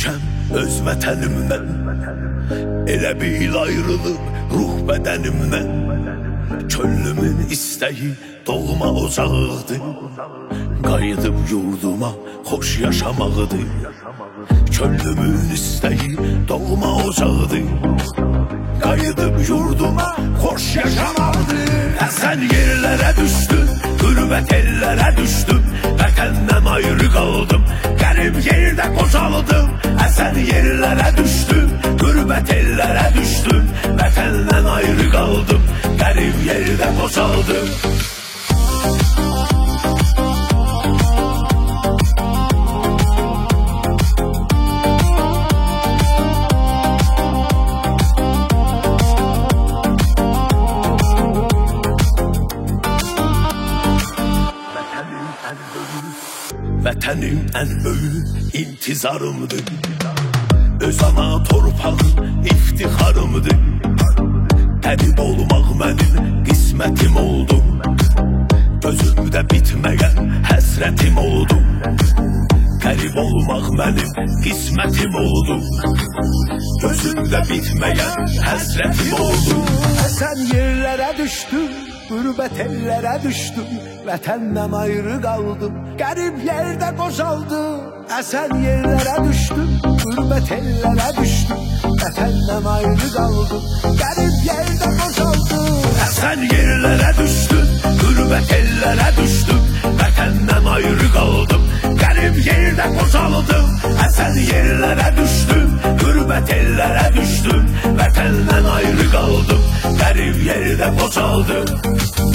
düşmüşəm öz vətənimdən. Elə bil ayrılıb ruh bədənimdən. Könlümün istəyi doğma ocağıdır. Qayıdıb yurduma xoş yaşamaqdır. Könlümün istəyi doğma ocağıdır. Qayıdıb yurduma xoş yaşamaqdır. Sən yerlərə düşdün, qürbət ellərə düşdüm. Vətəndən ayrı qaldım, qərib yerdə qocaldım. Sən yerlərə düşdüm, qürbət ellərə düşdüm. Vətəndən ayrı qaldım, qərib yerdə qocaldım. Vətənim ən böyük intizarımdır. Öz ana torpağım iftixarımdır. Qərib olmaq mənim qismətim oldu. Gözümdə bitməyən həsrətim oldu. Qərib olmaq mənim qismətim oldu. Gözümdə bitməyən həsrətim oldu. Sən yerlərə düşdün, qürbət ellərə düşdüm. Vətəndən ayrı qaldım, qərib yerdə qocaldım. Sən yerlərə düşdüm, qürbət ellərə düşdüm. Vətəndən ayrı qaldım, qərib yerdə qocaldım. Sən yerlərə düşdün, qürbət ellərə düşdüm. Vətəndən ayrı qaldım, qərib yerdə qocaldım. Sən yerlərə düşdün, qürbət ellərə düşdüm. Vətəndən ayrı qaldım, qərib yerdə qocaldım.